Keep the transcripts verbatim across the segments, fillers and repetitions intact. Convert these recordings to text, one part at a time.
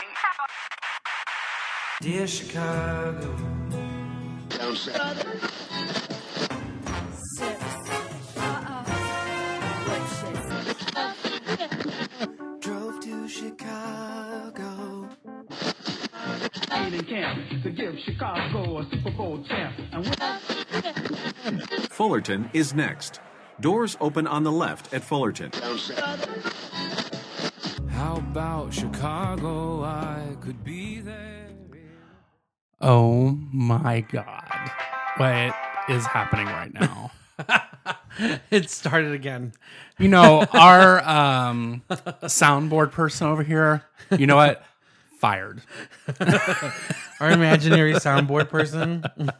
Dear Chicago. Drove to Chicago. In camp to give Chicago a Super Bowl champ. And Fullerton is next. Doors open on the left at Fullerton. How about Chicago? I could be there. Oh my God. What is happening right now? It started again. You know, our um, soundboard person over here, you know what? Fired. Our imaginary soundboard person.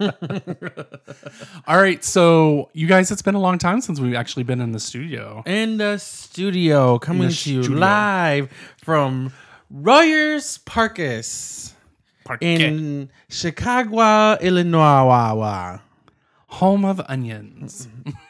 All right. So, you guys, it's been a long time since we've actually been in the studio. In the studio, coming the to you studio. live from Royers Parkus Parque. in Chicago, Illinois. Home of onions.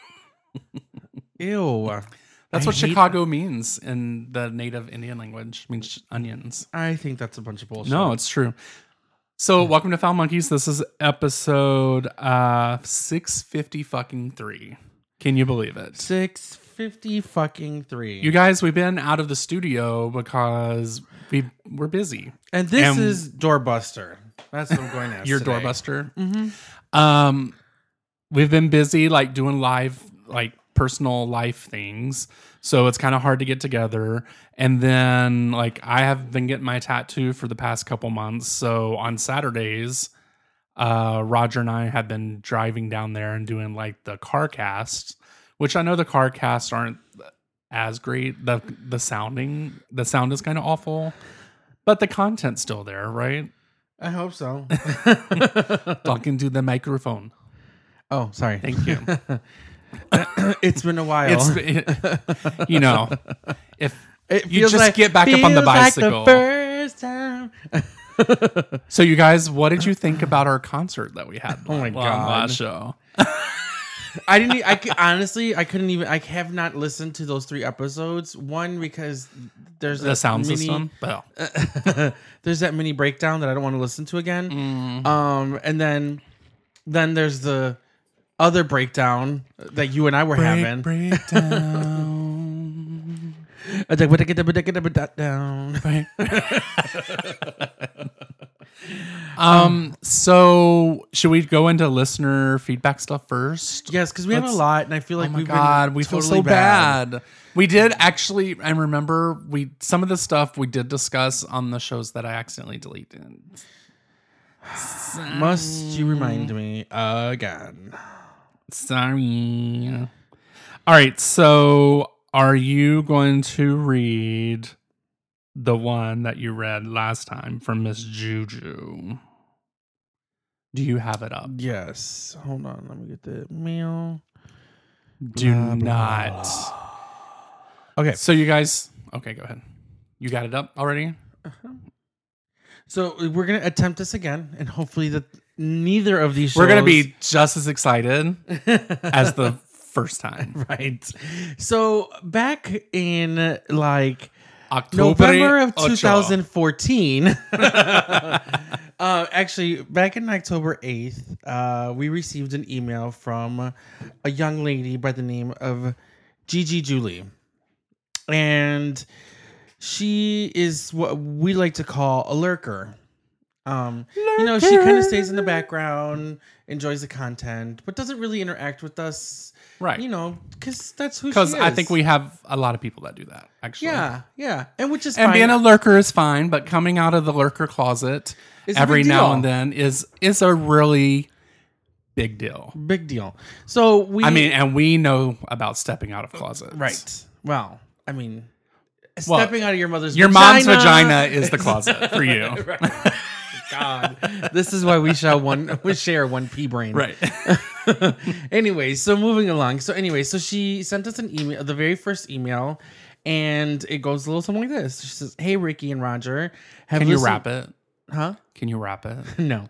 Ew. That's I what hate- Chicago means in the native Indian language. It means onions. I think that's a bunch of bullshit. No, it's true. So, welcome to Foul Monkeys. This is episode uh, six fifty fucking three. Can you believe it? six fifty fucking three. You guys, we've been out of the studio because we we're busy. and this and- is Doorbuster. That's what I'm going to ask. Your today. doorbuster. Mm-hmm. Um, we've been busy like doing live, like personal life things. So it's kind of hard to get together. And then like I have been getting my tattoo for the past couple months. So on Saturdays, uh, Roger and I have been driving down there and doing like the car casts, which I know the car casts aren't as great. The the sounding, the sound is kind of awful, but the content's still there, right? I hope so. Talking to the microphone. Oh, sorry. Thank you. It's been a while. It's it, you know, if It you feels just like- get back up on the feels like bicycle. first time. So you guys, what did you think about our concert that we had? Oh my on God. last show. I didn't. e- I c- honestly, I couldn't even. I have not listened to those three episodes. One because there's The that sound mini, system. Well, there's that mini breakdown that I don't want to listen to again. Mm. Um, and then then there's the other breakdown that you and I were having. breakdown. Down. um. So should we go into listener feedback stuff first? Yes, because we have a Let's- lot, and I feel like Oh my we've God, been we feel totally so bad. We did actually, I remember we some of the stuff we did discuss on the shows that I accidentally deleted. Must you remind me again? Sorry. All right, so are you going to read the one that you read last time from Miss Juju? Do you have it up? Yes. Hold on. Let me get the mail. Do Blah, blah, not. Okay. So you guys, okay, go ahead. You got it up already? So we're gonna attempt this again, and hopefully that neither of these shows We're going to be just as excited as the first time. right. So back in like October November of ocho. two thousand fourteen, uh, actually back in October eighth, uh, we received an email from a young lady by the name of Gigi Julie, and she is what we like to call a lurker. Um, you know, she kind of stays in the background, enjoys the content, but doesn't really interact with us. Right. You know, because that's who she Because is. I think we have a lot of people that do that, actually. Yeah, yeah. And which is And fine. being a lurker is fine, but coming out of the lurker closet It's a every big now deal. and then is is a really big deal. Big deal. So we I mean, and we know about stepping out of closets. right. Well, I mean, Well, stepping out of your mother's Your vagina. mom's vagina is the closet for you. Right. God, this is why we shall one we share one pea brain. Right. Anyway, so moving along. So anyway, so she sent us an email, the very first email, and it goes a little something like this. She says, "Hey, Ricky and Roger, have Can you listened-" rap it? Huh? Can you rap it? No.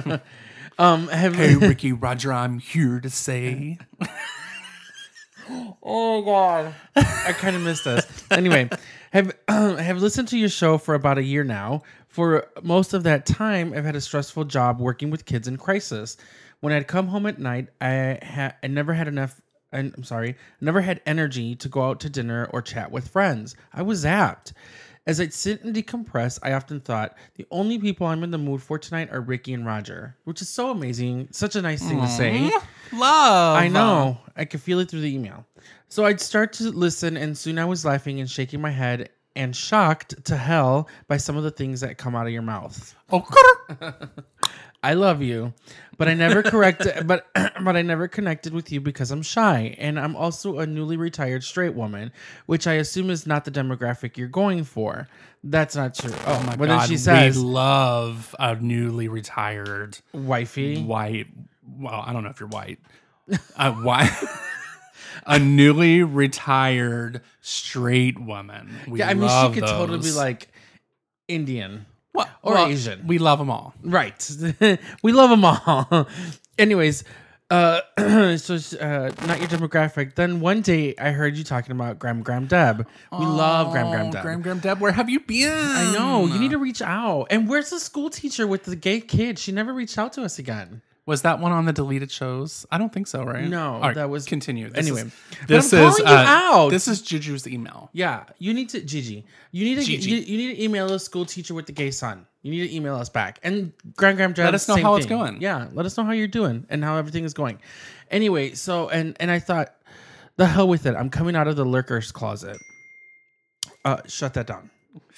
um, have Hey, Ricky Roger, I'm here to say. Oh God, I kind of missed this. Anyway, have have listened to your show for about a year now. For most of that time, I've had a stressful job working with kids in crisis. When I'd come home at night, I had I never had enough. I'm sorry, never had energy to go out to dinner or chat with friends. I was zapped. As I'd sit and decompress, I often thought, the only people I'm in the mood for tonight are Ricky and Roger, which is so amazing. Such a nice thing Aww. to say. Love. I know. I could feel it through the email. So I'd start to listen, and soon I was laughing and shaking my head and shocked to hell by some of the things that come out of your mouth. Oh, I love you, but I never corrected, but but I never connected with you because I'm shy, and I'm also a newly retired straight woman, which I assume is not the demographic you're going for. That's not true. Oh my but god! Then she says, "We love a newly retired wifey, white. Well, I don't know if you're white. A white, a newly retired straight woman. We yeah, I mean, love she could those. totally be like Indian." Well, or well, Asian. We love them all. Right. We love them all. Anyways, uh, so uh, not your demographic. Then one day I heard you talking about Gram Gram Deb. We oh, love Gram Gram Deb. Gram Gram Deb, where have you been? I know. You need to reach out. And where's the school teacher with the gay kid? She never reached out to us again. Was that one on the deleted shows? I don't think so, right? No, right, that was continue. This anyway. Is, this I'm is calling uh, you out. This is Juju's email. Yeah, you need to Gigi. You need to Gigi. you, you need to email the school teacher with the gay son. You need to email us back and Gram Gram Deb. Let us know same how thing. it's going. Yeah, let us know how you're doing and how everything is going. Anyway, so and and I thought, the hell with it. I'm coming out of the lurkers closet. Uh, shut that down.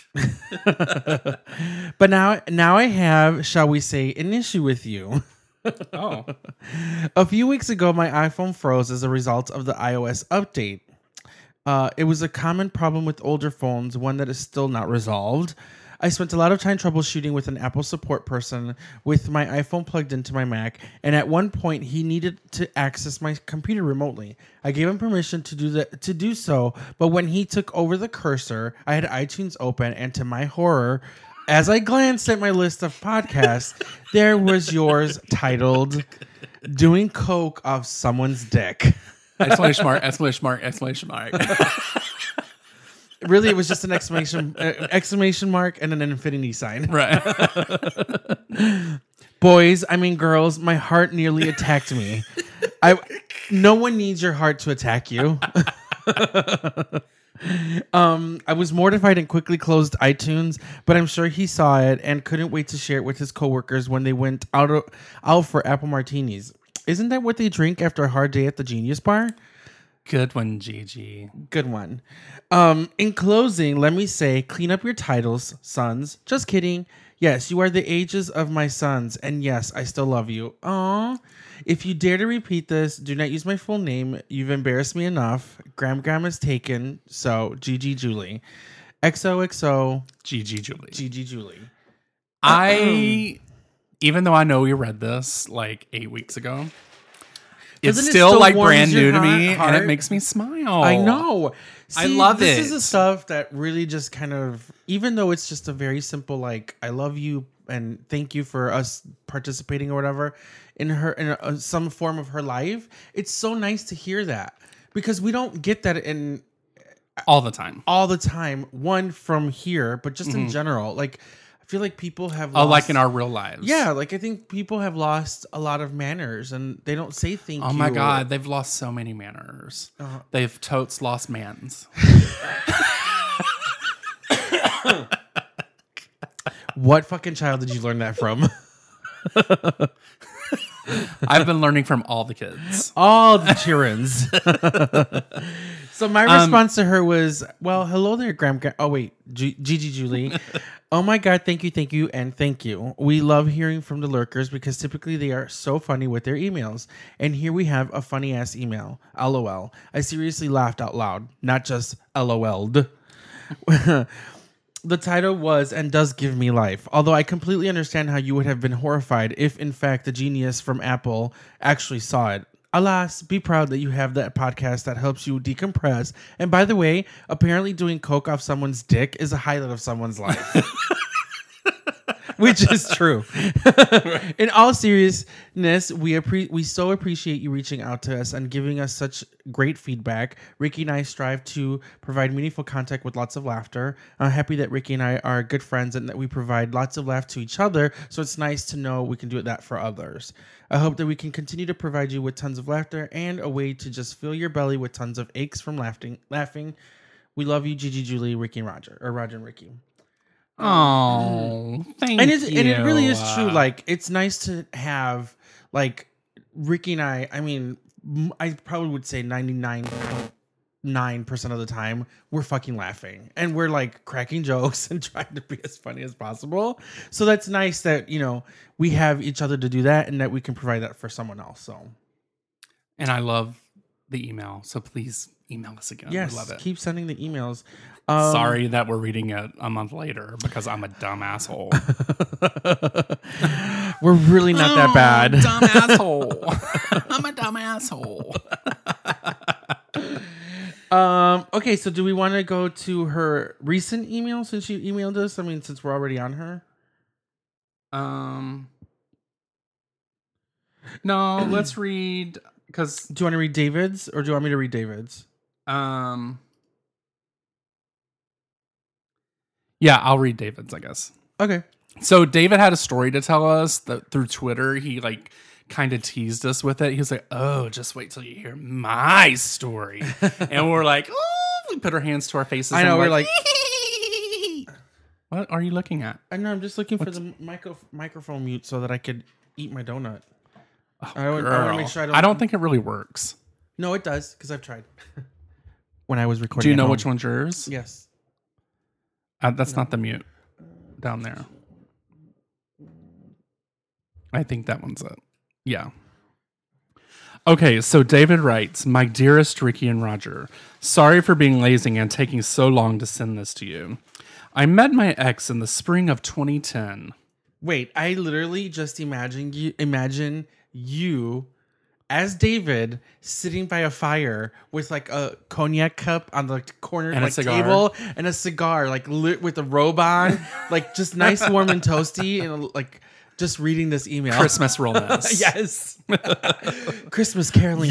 But now now I have, shall we say, an issue with you. Oh. A few weeks ago, my iPhone froze as a result of the iOS update. Uh, it was a common problem with older phones, one that is still not resolved. I spent a lot of time troubleshooting with an Apple support person with my iPhone plugged into my Mac, and at one point he needed to access my computer remotely. I gave him permission to do that to do so, but when he took over the cursor, I had iTunes open, and to my horror, as I glanced at my list of podcasts, there was yours titled "Doing Coke Off Someone's Dick." Exclamation mark! Exclamation mark! Exclamation mark! Really, it was just an exclamation uh, exclamation mark and an infinity sign. Right. Boys, I mean girls, my heart nearly attacked me. I no one needs your heart to attack you. um, I was mortified and quickly closed iTunes, but I'm sure he saw it and couldn't wait to share it with his coworkers when they went out of, out for apple martinis. Isn't that what they drink after a hard day at the Genius Bar? Good one, Gigi. Good one. Um, in closing, let me say, clean up your titles, sons. Just kidding. Yes, you are the ages of my sons, and yes, I still love you. Aww. If you dare to repeat this, do not use my full name. You've embarrassed me enough. Gram Gram is taken, so Gigi Julie. X O X O. Gigi Julie. Gigi Julie. I, even though I know you read this like eight weeks ago, it's Doesn't it still still like warms brand your new to me, heart? and it makes me smile. I know. I love this it. This is the stuff that really just kind of, even though it's just a very simple, like, I love you and thank you for us participating or whatever in her, in a, some form of her life. It's so nice to hear that because we don't get that in all the time. all the time. One from here, but just Mm-hmm. in general, like, I feel like people have Oh, lost, like in our real lives. yeah, like I think people have lost a lot of manners and they don't say thank Oh you. my or- God, they've lost so many manners. Uh-huh. They've totes lost mans. What fucking child did you learn that from? I've been learning from all the kids. All the childrens. So my response um, to her was, well, hello there, Gram. Gram. Oh, wait, G- Gigi Julie. Oh my God, thank you, thank you, and thank you. We love hearing from the lurkers because typically they are so funny with their emails. And here we have a funny ass email. LOL. I seriously laughed out loud, not just LOL'd. The title was and does give me life, although I completely understand how you would have been horrified if, in fact, the genius from Apple actually saw it. Alas, be proud that you have that podcast that helps you decompress. And by the way, apparently doing coke off someone's dick is a highlight of someone's life. which is true. In all seriousness, we appre- we so appreciate you reaching out to us and giving us such great feedback. Ricky and I strive to provide meaningful contact with lots of laughter. I'm happy that Ricky and I are good friends and that we provide lots of laugh to each other. So it's nice to know we can do that for others. I hope that we can continue to provide you with tons of laughter and a way to just fill your belly with tons of aches from laughing. Laughing. We love you, Gigi, Julie, Ricky, and Roger, or Roger and Ricky. Oh, thank and it's, you. and it really is true. Like, it's nice to have, like, Ricky and I, I mean, m- I probably would say ninety-nine point nine percent of the time, we're fucking laughing. And we're, like, cracking jokes and trying to be as funny as possible. So that's nice that, you know, we have each other to do that and that we can provide that for someone else. So, And I love the email. So please email us again. yes, we love it. keep sending the emails. Um, Sorry that we're reading it a month later because I'm a dumb asshole. We're really not that bad. Dumb asshole. I'm a dumb asshole. Um. Okay. So, do we want to go to her recent email since she emailed us? I mean, since we're already on her. Um. No, let's read because Do you want to read David's, or do you want me to read David's? um. Yeah, I'll read David's, I guess. Okay. So David had a story to tell us that through Twitter. He like kind of teased us with it. He was like, "Oh, just wait till you hear my story," and we're like, "Oh!" We put our hands to our faces. I know. And We're like, "What are you looking at?" I know. I'm just looking for the micro microphone mute so that I could eat my donut. Oh, I, don't, I want to make sure I don't. I don't think it really works. No, it does because I've tried. When I was recording. Do you at know home. which one's yours? Yes. Uh, that's not the mute down there. I think that one's it. Yeah. Okay, so David writes, "My dearest Ricky and Roger, sorry for being lazy and taking so long to send this to you. I met my ex in the spring of twenty ten. Wait, I literally just imagine you imagine you as David sitting by a fire with like a cognac cup on the corner And a like cigar. table and a cigar, like lit with a robe on, like just nice, warm, and toasty, and like just reading this email. Christmas romance. Yes. Christmas caroling.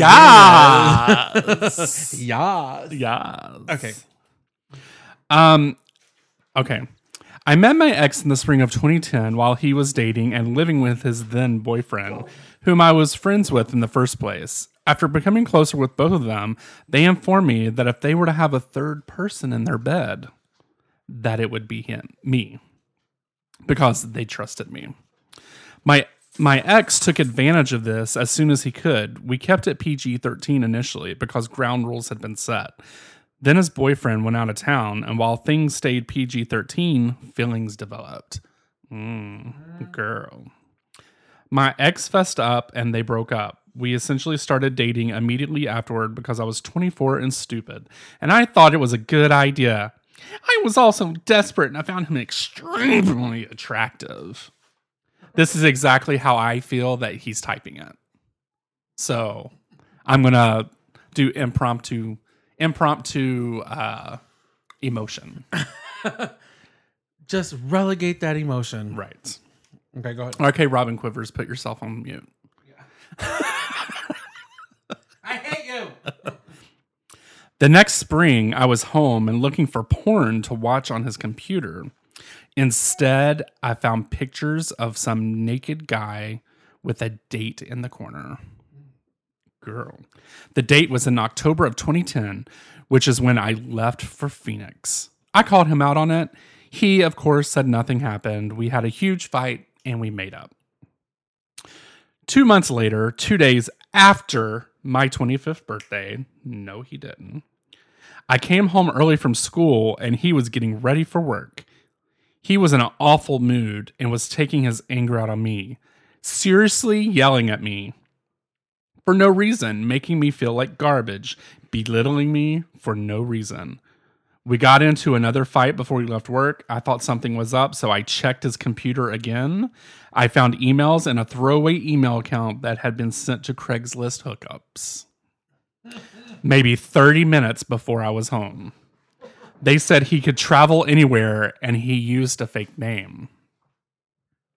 Yes. Yes. Yes. Okay. Um, okay. I met my ex in the spring of twenty ten while he was dating and living with his then boyfriend, whom I was friends with in the first place. After becoming closer with both of them, they informed me that if they were to have a third person in their bed, that it would be him, me, because they trusted me. My my ex took advantage of this as soon as he could. We kept it P G thirteen initially because ground rules had been set. Then his boyfriend went out of town, and while things stayed P G thirteen, feelings developed. Mm, girl. My ex fessed up, and they broke up. We essentially started dating immediately afterward because I was twenty-four and stupid, and I thought it was a good idea. I was also desperate, and I found him extremely attractive. This is exactly how I feel that he's typing it. So I'm going to do impromptu impromptu uh, emotion. Just relegate that emotion. Right. Okay, go ahead. Okay, Robin Quivers, put yourself on mute. I hate you. The next spring, I was home and looking for porn to watch on his computer. Instead, I found pictures of some naked guy with a date in the corner. Girl. The date was in October of twenty ten, which is when I left for Phoenix. I called him out on it. He, of course, said nothing happened. We had a huge fight and we made up. Two months later, two days after my twenty-fifth birthday, no, he didn't. I came home early from school and he was getting ready for work. He was in an awful mood and was taking his anger out on me, seriously yelling at me for no reason, making me feel like garbage, belittling me for no reason. We got into another fight before we left work. I thought something was up, so I checked his computer again. I found emails and a throwaway email account that had been sent to Craigslist hookups. Maybe thirty minutes before I was home. They said he could travel anywhere and he used a fake name.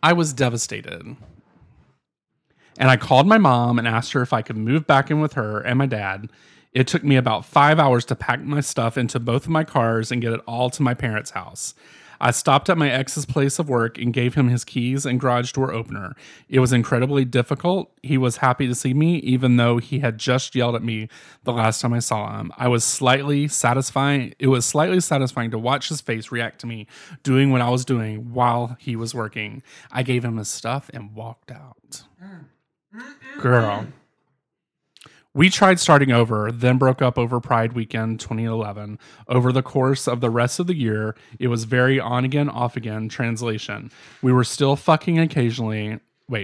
I was devastated. And I called my mom and asked her if I could move back in with her and my dad. It took me about five hours to pack my stuff into both of my cars and get it all to my parents' house. I stopped at my ex's place of work and gave him his keys and garage door opener. It was incredibly difficult. He was happy to see me, even though he had just yelled at me the last time I saw him. I was slightly satisfying. It was slightly satisfying to watch his face react to me doing what I was doing while he was working. I gave him his stuff and walked out. Girl. We tried starting over, then broke up over Pride Weekend twenty eleven. Over the course of the rest of the year, it was very on again, off again. Translation. We were still fucking occasionally. Wait.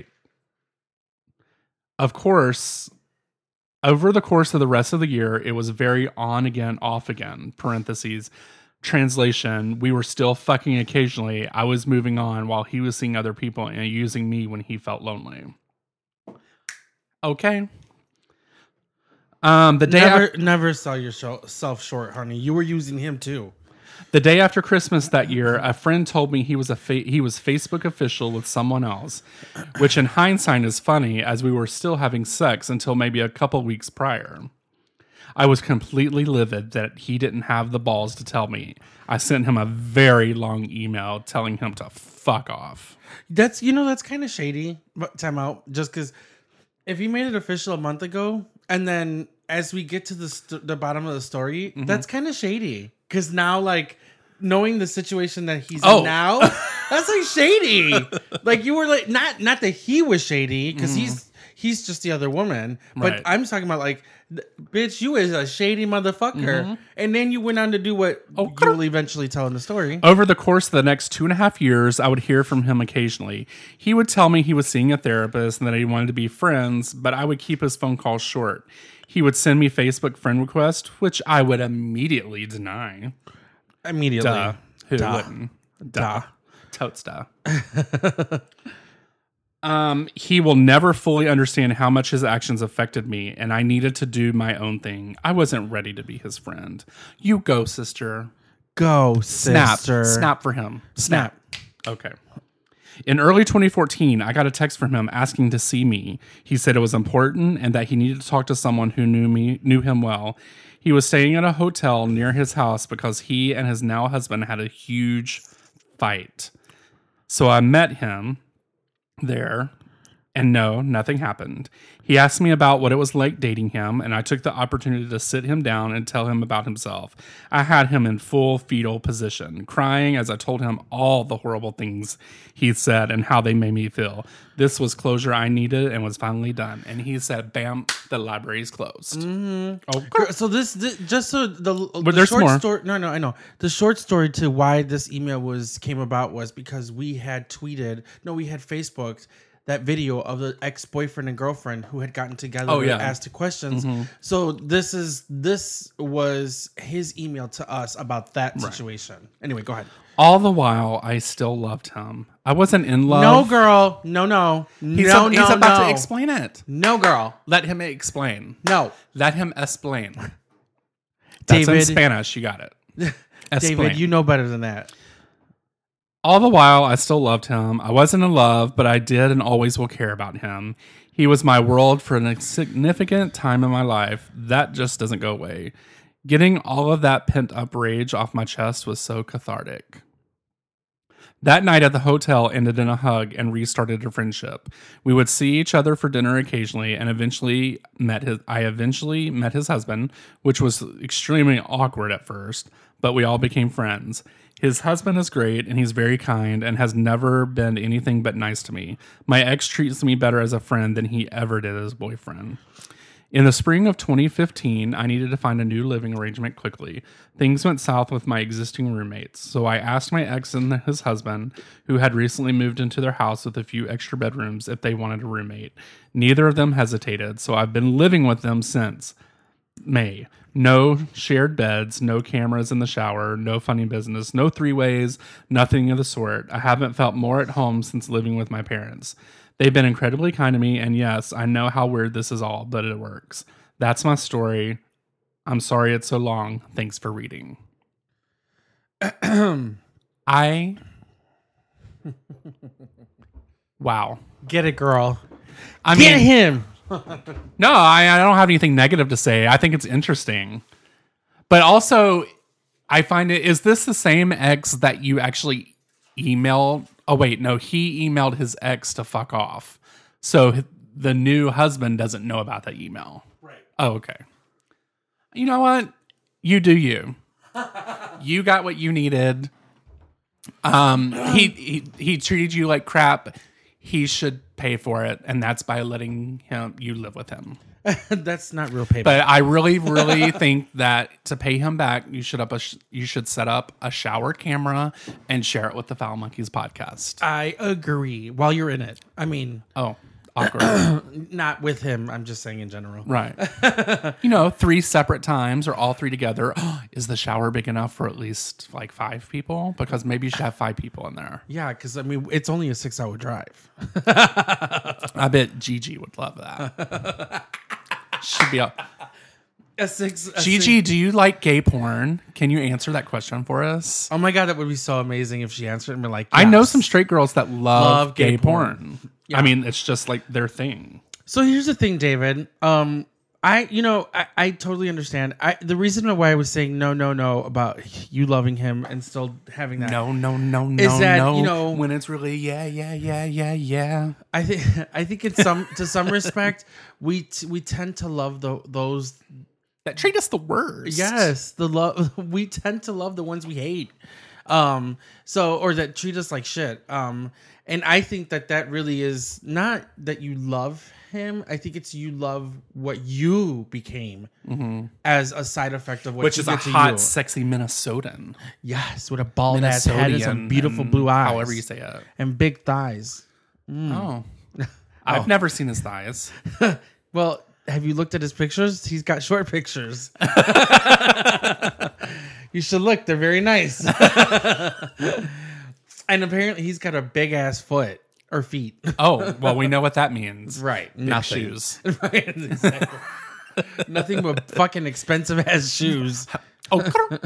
Of course, over the course of the rest of the year, it was very on again, off again. Parentheses. Translation. We were still fucking occasionally. I was moving on while he was seeing other people and using me when he felt lonely. Okay. Um, the day Never, after, never sell yourself short, honey. You were using him too. the day after Christmas that year, a friend told me he was a fa- he was Facebook official with someone else, which in hindsight is funny, as we were still having sex until maybe a couple weeks prior. I was completely livid that he didn't have the balls to tell me. I sent him a very long email telling him to fuck off. That's you know that's kind of shady. But time out, just because if you made it official a month ago. And then as we get to the st- the bottom of the story, mm-hmm. that's kind of shady. Because now, like, knowing the situation that he's oh. in now, that's like shady. Like you were like, not not that he was shady, because mm-hmm. he's he's just the other woman. But right. I'm talking about like, bitch, you is a shady motherfucker. Mm-hmm. And then you went on to do what oh, you will eventually tell in the story. Over the course of the next two and a half years, I would hear from him occasionally. He would tell me he was seeing a therapist and that he wanted to be friends, but I would keep his phone calls short. He would send me Facebook friend requests, which I would immediately deny. Immediately. Duh. Who Duh. wouldn't? Duh. Totes duh. Um, he will never fully understand how much his actions affected me, and I needed to do my own thing. I wasn't ready to be his friend. You go, sister. Go, Snap. sister. Snap for him. Snap. Okay. In early twenty fourteen, I got a text from him asking to see me. He said it was important and that he needed to talk to someone who knew me, knew him well. He was staying at a hotel near his house because he and his now husband had a huge fight. So I met him there, and no, nothing happened. He asked me about what it was like dating him, and I took the opportunity to sit him down and tell him about himself. I had him in full fetal position, crying as I told him all the horrible things he'd said and how they made me feel. This was closure I needed and was finally done. And he said, bam, the library's closed. Mm-hmm. Oh, so this, this just so the, but the there's short more. story. No, no, I know. The short story to why this email was came about was because we had tweeted, no, we had Facebooked that video of the ex-boyfriend and girlfriend who had gotten together oh, to yeah. ask the questions. Mm-hmm. So this is this was his email to us about that Right. situation. Anyway, go ahead. All the while, I still loved him. I wasn't in love. No, girl. No, no. He's, no, a, no, he's about no. to explain it. No, girl. Let him explain. No. Let him explain. That's David, in Spanish. You got it. Explain. David, you know better than that. All the while, I still loved him. I wasn't in love, but I did and always will care about him. He was my world for a significant time in my life. That just doesn't go away. Getting all of that pent-up rage off my chest was so cathartic. That night at the hotel ended in a hug and restarted a friendship. We would see each other for dinner occasionally, and eventually met his. I eventually met his husband, which was extremely awkward at first, but we all became friends. His husband is great, and he's very kind, and has never been anything but nice to me. My ex treats me better as a friend than he ever did as a boyfriend. In the spring of twenty fifteen, I needed to find a new living arrangement quickly. Things went south with my existing roommates, so I asked my ex and his husband, who had recently moved into their house with a few extra bedrooms, if they wanted a roommate. Neither of them hesitated, so I've been living with them since May. No shared beds, no cameras in the shower, no funny business, no three-ways, nothing of the sort. I haven't felt more at home since living with my parents. They've been incredibly kind to me, and yes, I know how weird this is all, but it works. That's my story. I'm sorry it's so long. Thanks for reading. I Wow. Get it, girl. I Get mean, him. no, I, I don't have anything negative to say. I think it's interesting. But also, I find it, is this the same ex that you actually emailed? Oh, wait, no, he emailed his ex to fuck off. So the new husband doesn't know about that email. Right. Oh, okay. You know what? You do you. You got what you needed. Um, he, he he treated you like crap. He should pay for it, and that's by letting him you live with him. That's not real payment. But I really, really think that to pay him back, you should up a sh- you should set up a shower camera and share it with the Foul Monkeys podcast. I agree. While you're in it, I mean, Oh, awkward. not with him. I'm just saying in general. Right. You know, three separate times or all three together. Is the shower big enough for at least like five people? Because maybe you should have five people in there. Yeah, because I mean, it's only a six-hour drive. I bet Gigi would love that. She'd be up. A six. A Gigi, six- do you like gay porn? Can you answer that question for us? Oh my god, that would be so amazing if she answered and be like, I know yes. some straight girls that love, Love gay, gay porn. porn. I mean, it's just like their thing. So here's the thing, David. Um, I, you know, I, I totally understand. I the reason why I was saying no, no, no about you loving him and still having that. No, no, no, no, Is that, no. you know- when it's really yeah, yeah, yeah, yeah, yeah. I think I think in some to some respect we t- we tend to love the those. That treat us the worst. Yes, the love we tend to love the ones we hate. Um, so or that treat us like shit. Um, and I think that that really is not that you love him. I think it's you love what you became as a side effect of what Which he is a did to hot, you. sexy Minnesotan. Yes, with a bald ass head and some Minnesotian, beautiful and blue eyes, However you say it. and big thighs. Oh. I've never seen his thighs. Well, have you looked at his pictures? He's got short pictures. You should look; they're very nice. And apparently, he's got a big ass foot or feet. Oh, well, we know what that means. Right, Big nothing. shoes. Right, exactly. Nothing but fucking expensive ass shoes. Oh,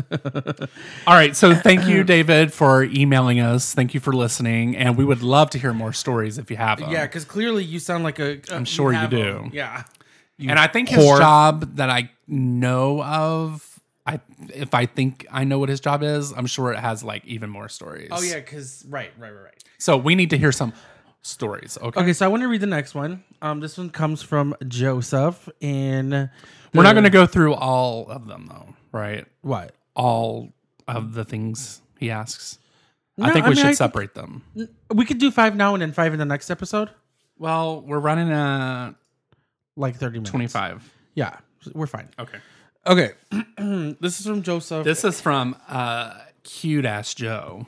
all right. So thank you, David, for emailing us. Thank you for listening. And we would love to hear more stories if you have them. Yeah, because clearly you sound like a. I'm sure you have do. them. Yeah. And I think his whore. job that I know of, I if I think I know what his job is, I'm sure it has like even more stories. Oh yeah, because right, right, right, right. So we need to hear some stories. Okay. Okay, so I want to read the next one. Um, this one comes from Joseph in. We're not going to go through all of them though, right? What? All of the things he asks. I No, think I we mean, should I- separate them. We could do five now and then five in the next episode. Well, we're running at Like thirty minutes. twenty-five. Yeah, we're fine. Okay. Okay. This is from Joseph. This is from uh, cute ass Joe,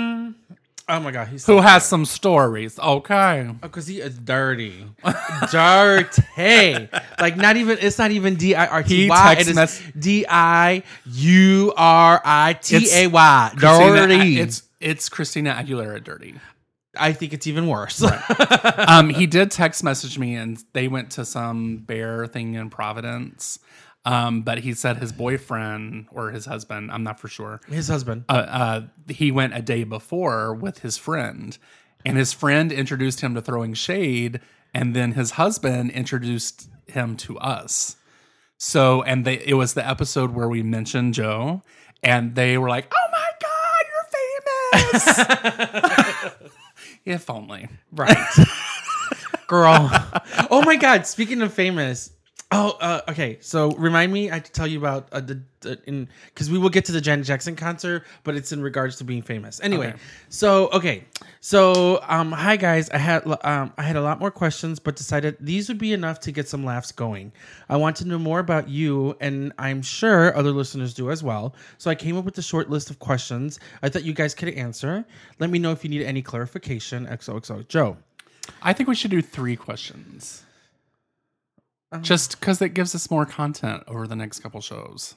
oh my god, he's who has some stories. Okay. because he is dirty, dirty. Like not even. It's not even D I R T He Y. text It mess- is D I U R I T A Y. Christina- Dirty. It's it's Christina Aguilera dirty. I think it's even worse. Um, he did text message me, and they went to some bear thing in Providence. Um, but he said his boyfriend or his husband, I'm not for sure. His husband. Uh, uh, he went a day before with his friend, and his friend introduced him to throwing shade, and then his husband introduced him to us. So, and they it was the episode where we mentioned Joe, and they were like, "Oh my God, you're famous!" If only. Right. Girl. Oh my god, speaking of famous. Oh, uh, okay. So remind me, I have to tell you about uh, the, the in because we will get to the Janet Jackson concert, but it's in regards to being famous. Anyway, Okay. so okay, so um, hi guys. I had um, I had a lot more questions, but decided these would be enough to get some laughs going. I want to know more about you, and I'm sure other listeners do as well. So I came up with a short list of questions I thought you guys could answer. Let me know if you need any clarification. X O X O Joe. I think we should do three questions. Just because it gives us more content over the next couple shows.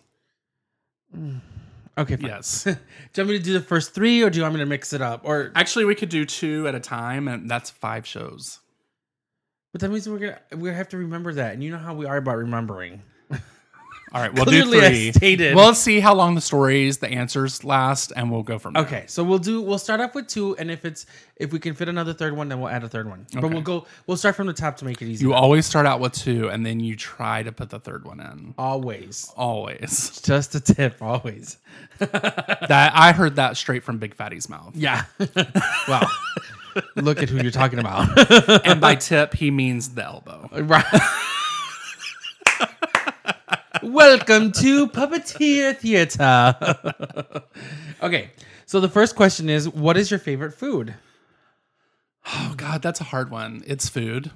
Okay, fine. Yes. Do you want me to do the first three, or do you want me to mix it up? Or Actually, we could do two at a time, and that's five shows. but that means we're gonna we have to remember that, and you know how we are about remembering. All right, we'll Clearly do I three. stated. We'll see how long the stories, the answers last, and we'll go from there. Okay, so we'll do. We'll start off with two, and if it's if we can fit another third one, then we'll add a third one. But Okay. we'll go. We'll start from the top to make it easy. You always start out with two, and then you try to put the third one in. always. Always. Just a tip. Always. That I heard that straight from Big Fatty's mouth. Yeah. Well, look at who you're talking about. And by tip, he means the elbow. Right. Welcome to Puppeteer Theater. Okay, so the first question is, what is your favorite food? Oh God, that's a hard one. It's food.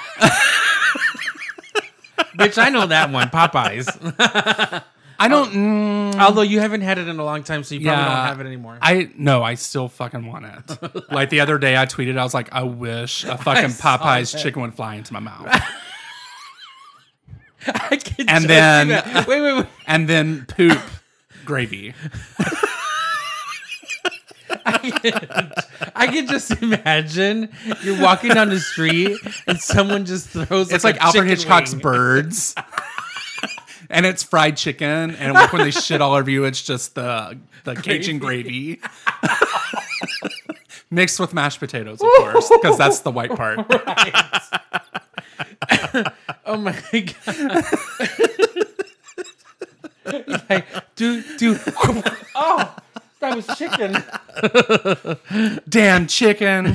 Bitch, I know that one. Popeyes. I don't. mm, Although you haven't had it in a long time, so you probably Yeah. don't have it anymore. I no, I still fucking want it. Like the other day, I tweeted, I was like, I wish a fucking saw Popeye's that. chicken would fly into my mouth. I can And just then- see that. wait, wait, wait. And then poop gravy. I can just imagine you're walking down the street and someone just throws. It's like, like a Alfred chicken Hitchcock's wing. Birds. And it's fried chicken, and like when they shit all over you, it's just the the Cajun gravy mixed with mashed potatoes, of course, because that's the white part. Oh my god! Like, do do. Oh, that was chicken. Damn chicken.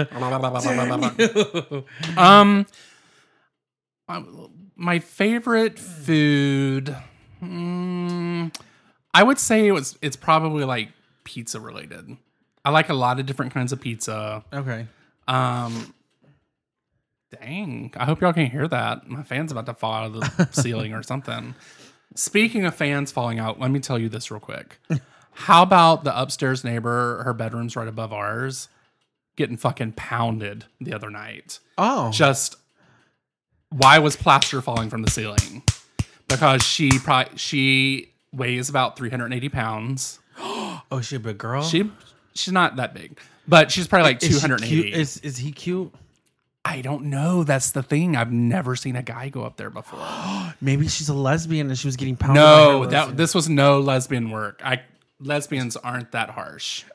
um, uh, my favorite food. mm, I would say it was. It's probably like pizza related. I like a lot of different kinds of pizza. Okay. Um, dang. I hope y'all can hear that. My fan's about to fall out of the ceiling or something. Speaking of fans falling out, let me tell you this real quick. How about the upstairs neighbor, her bedroom's right above ours, getting fucking pounded the other night? Oh, Just, why was plaster falling from the ceiling? Because she probably, she weighs about three hundred eighty pounds. oh, she a big girl. She She's not that big, but she's probably like Is she two hundred eighty. cute? Is is he cute? I don't know. That's the thing. I've never seen a guy go up there before. Maybe she's a lesbian and she was getting pounded. No, by her that lesbian. this was no lesbian work. I lesbians aren't that harsh.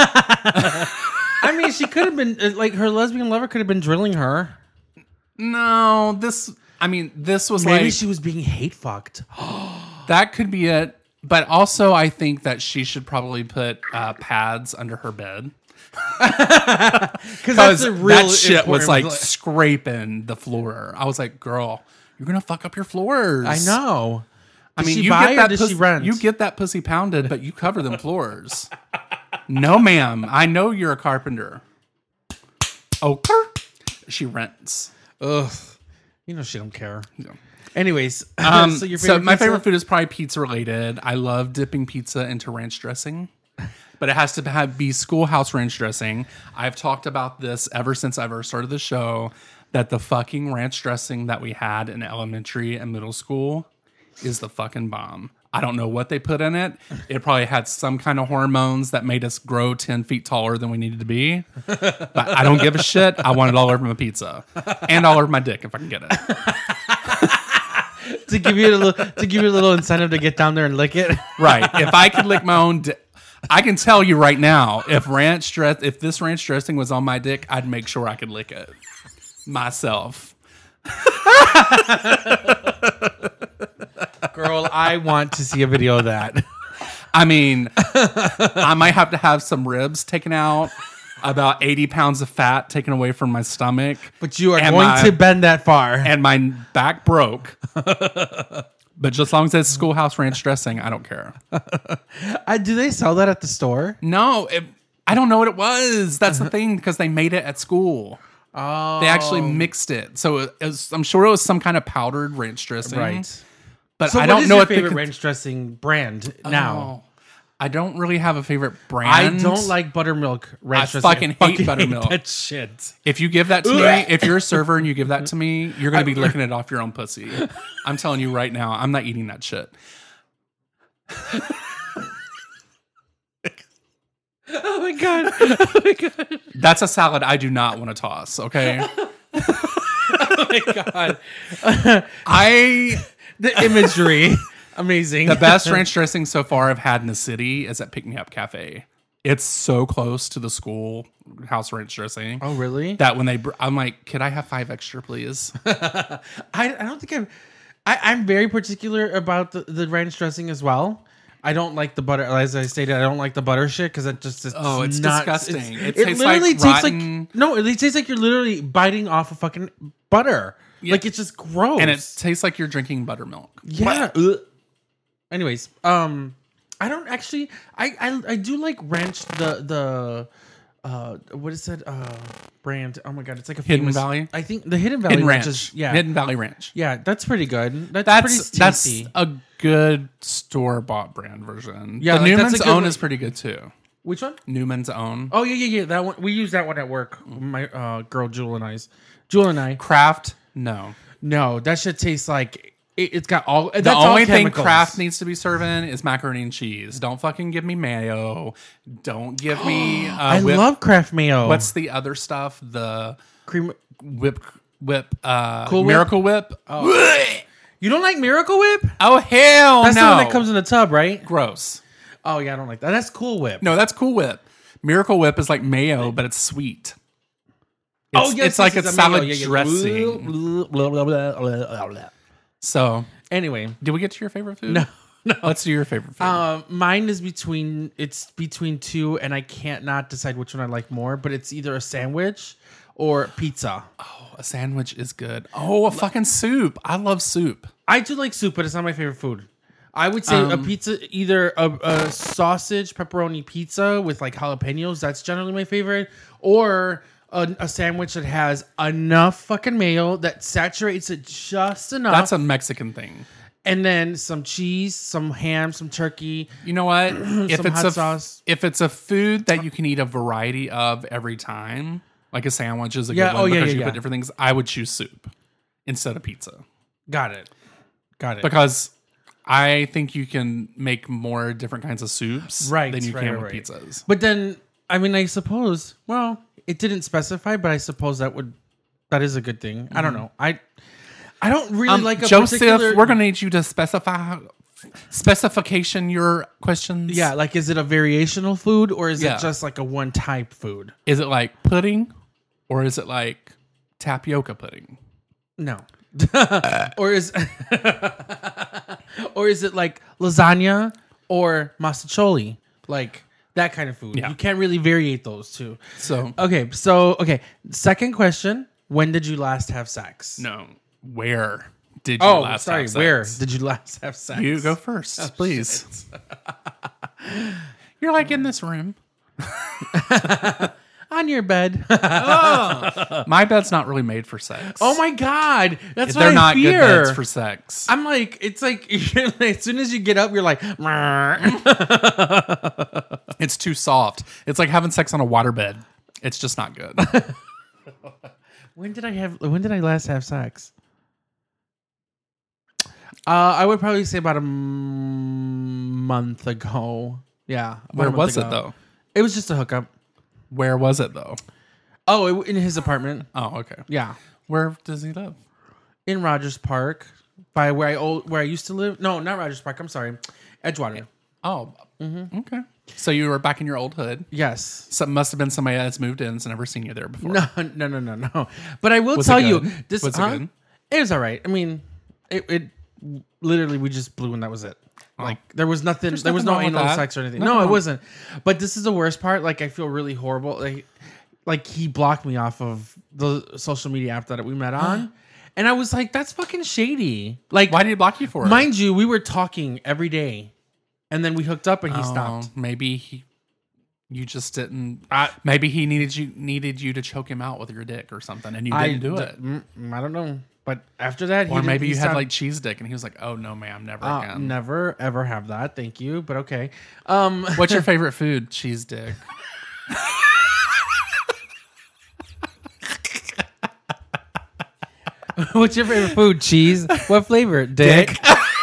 I mean, she could have been uh, like her lesbian lover could have been drilling her. No, this. I mean, this was Maybe like she was being hate fucked. that could be it. But also, I think that she should probably put uh, pads under her bed. Because Because that's a real that shit was important- like scraping the floor. I was like, girl, you're gonna fuck up your floors. I know. I Does mean, she you buy get or that does pussy, she rent? you get that pussy pounded, but you cover them floors. No, ma'am. I know you're a carpenter. Okay. She rents. Ugh. You know she don't care. Yeah. Anyways, Um, so so your favorite my pizza? favorite food is probably pizza related. I love dipping pizza into ranch dressing, but it has to have be schoolhouse ranch dressing. I've talked about this ever since I ever started the show, that the fucking ranch dressing that we had in elementary and middle school is the fucking bomb. I don't know what they put in it. It probably had some kind of hormones that made us grow ten feet taller than we needed to be. But I don't give a shit. I want it all over my pizza and all over my dick if I can get it. to give you a little to give you a little incentive to get down there and lick it. Right. If I could lick my own dick, I can tell you right now, if ranch dress, if this ranch dressing was on my dick, I'd make sure I could lick it myself. Girl, I want to see a video of that. I mean, I might have to have some ribs taken out, about eighty pounds of fat taken away from my stomach, But you are And going my- to bend that far. and my back broke. But just as long as it's schoolhouse ranch dressing, I don't care. Uh, do they sell that at the store? No, it, I don't know what it was. That's the thing, because they made it at school. Oh, They actually mixed it, so it was, I'm sure it was some kind of powdered ranch dressing. right. But So I what don't is know your what the favorite con- ranch dressing brand now? Oh, I don't really have a favorite I brand. don't like buttermilk ranch I dressing. fucking hate buttermilk. that shit. If you give that to me, if you're a server and you give that to me, you're gonna be licking it off your own pussy. I'm telling you right now, I'm not eating that shit. Oh my god. Oh my god. That's a salad I do not want to toss. Okay, Oh my god. I The imagery Amazing. The best ranch dressing so far I've had in the city is at Pick Me Up Cafe. It's so close to the school house ranch dressing. Oh, really? That when they, br- I'm like, could I have five extra, please? I, I don't think I've, I, I'm very particular about the, the ranch dressing as well. I don't like the butter, as I stated, I don't like the butter shit because it just, it's Oh, it's not, disgusting. It's, It it tastes literally like tastes rotten- like, no, it tastes like you're literally biting off a fucking butter. Yeah. Like it's just gross. And it tastes like you're drinking buttermilk. Yeah. Ugh. Anyways, um, I don't actually. I, I I do like ranch. The the uh, what is that uh brand? Oh my god, it's like a Hidden famous, Valley? I think the Hidden Valley Hidden ranch. Ranch. Is, yeah, Hidden Valley Ranch. yeah, that's pretty good. That's, That's pretty that's tasty. a good store bought brand version. Yeah, the like, that's Newman's a good Own one. is pretty good too. Which one? Newman's Own. Oh yeah, yeah, yeah. That one we use that one at work. My uh, girl Jewel and I's. Jewel and I. Kraft, no. No, that shit tastes like it, it's got all. The that's all only thing chemicals. Kraft needs to be serving is macaroni and cheese. Don't fucking give me mayo. Don't give me. Uh, I whip- love Kraft mayo. What's the other stuff? The cream? whip, whip, uh, Cool Whip? Miracle Whip. Oh, You don't like Miracle Whip? oh hell That's no! the one that comes in a tub, right? Gross. Oh yeah, I don't like that. That's Cool Whip. No, that's Cool Whip. Miracle Whip is like mayo, but it's sweet. Oh, It's, yes, it's like yes, a yes, mayo. salad Yeah, yeah. dressing. Blah, blah, blah, blah, blah. So, Anyway, did we get to your favorite food? No, no. Let's do your favorite food. Um, mine is between it's between two, and I can't not decide which one I like more. But it's either a sandwich or pizza. oh, a sandwich is good. Oh, a fucking soup. I love soup. I do like soup, but it's not my favorite food. I would say a Um, pizza, either a, a sausage pepperoni pizza with like jalapenos. That's generally my favorite, or a, a sandwich that has enough fucking mayo that saturates it just enough. That's a Mexican thing. And then some cheese, some ham, some turkey. You know what? if Some it's hot a sauce. if it's a food that you can eat a variety of every time, like a sandwich is a Yeah, good one oh, yeah, because yeah, you yeah. put different things. I would choose soup instead of pizza Got it. Got it. because I think you can make more different kinds of soups Right, than you right, can right, with right. pizzas. But then, I mean, I suppose, well, it didn't specify, but I suppose that would, that is a good thing. I don't know. I, I don't really Um, like a Joseph, particular. we're gonna need you to specify specification your questions. Yeah, like, is it a variational food or is Yeah. it just like a one type food? Is it like pudding, or is it like tapioca pudding? No. or is, or is it like lasagna or masticholi? Like that kind of food. Yeah. You can't really variate those two. So Okay, so okay. Second question: when did you last have sex? no, where did you Oh, last sorry. have sex? Where did you last have sex? You go first, please. You're like in this room. On your bed. My bed's not really made for sex. Oh my god, that's what They're I not fear. good beds for sex. I'm like, it's like as soon as you get up, you're like, It's too soft. It's like having sex on a waterbed. It's just not good. when did I have? When did I last have sex? Uh, I would probably say about a m- month ago. Yeah. about a Where month was ago. it though? It was just a hookup. Where was it though? Oh, it, in his apartment. Oh, okay. Yeah, Where does he live? in Rogers Park, by where I old where I used to live. No, not Rogers Park. I'm sorry, Edgewater. Oh, Mm-hmm. okay. So you were back in your old hood. Yes. Some must have been somebody that's moved in and never seen you there before. No, no, no, no, no. But I will Was tell it you, good? this Was it huh? good? It was all right. I mean, it, it literally we just blew and that was it. Like there was nothing. There's there was nothing no wrong with anal that. sex or anything. Nothing no, it wrong. wasn't. But this is the worst part. Like I feel really horrible. Like, like he blocked me off of the social media app that we met on, and I was like, that's fucking shady. Like, Why did he block you for it? mind you, we were talking every day, and then we hooked up and he Oh, stopped. Maybe he, you just didn't. I- maybe he needed you needed you to choke him out with your dick or something, and you I didn't do d- it. mm, I don't know. But after that, he Or didn't- maybe he you had stopped- like cheese dick, and he was like, "Oh no, ma'am, never Uh, again." never ever have that. Thank you, but okay. Um, What's your favorite food? Cheese dick. what's your favorite food? Cheese. What flavor? Dick.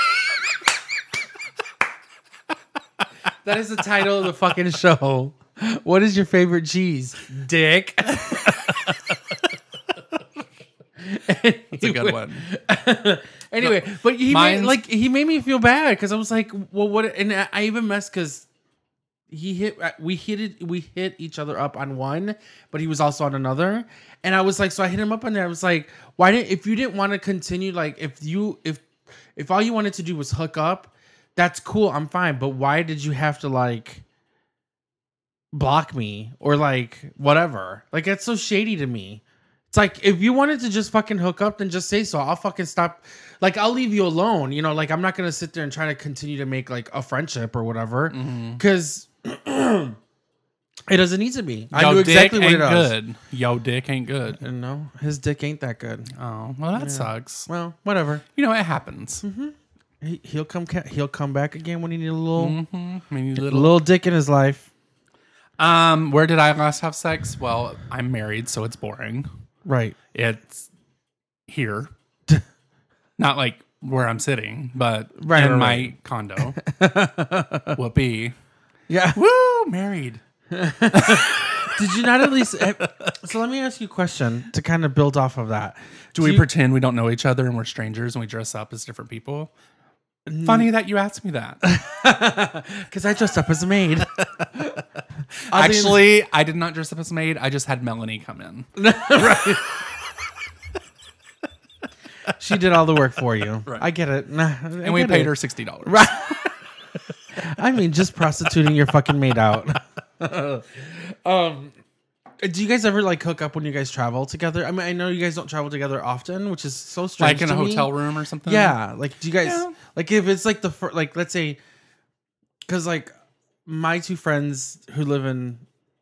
That is the title of the fucking show. What is your favorite cheese? Dick. It's a good one. Anyway, but he made, Mine's- like he made me feel bad because I was like, well, what? And I I even messed because he hit we hit it we hit each other up on one, but he was also on another, and I was like, so I hit him up on there. I was like, why didn't if you didn't want to continue, like if you if if all you wanted to do was hook up, that's cool, I'm fine. But why did you have to like block me or like whatever? Like that's so shady to me. It's like, if you wanted to just fucking hook up, then just say so. I'll fucking stop. Like, I'll leave you alone. You know, like, I'm not going to sit there and try to continue to make, like, a friendship or whatever. Because it doesn't need to be. I Yo, knew exactly dick what ain't it does. good. Yo, dick ain't good. And no, his dick ain't that good. Oh, well, that sucks. Well, whatever. You know, it happens. He, he'll come ca- He'll come back again when he need a little, Mm-hmm. I mean, you a little. little dick in his life. Um, where did I last have sex? Well, I'm married, so it's boring. Right. It's here, not like where I'm sitting, but Right, in right, my right. condo. Whoopee. Yeah. Woo, married. Did you not at least... So let me ask you a question to kind of build off of that. Do we you- pretend we don't know each other and we're strangers and we dress up as different people? Funny that you asked me that. Because I dressed up as a maid. Actually, I did not dress up as a maid. I just had Melanie come in. Right. She did all the work for you. Right. I get it. Nah, I And we get paid it. her sixty dollars. Right. I mean, just prostituting your fucking maid out. um, do you guys ever like hook up when you guys travel together? I mean, I know you guys don't travel together often, which is so strange. Like in a to me. hotel room or something? Yeah. Like, do you guys Yeah. like if it's like the fir- like let's say, because like my two friends who live in,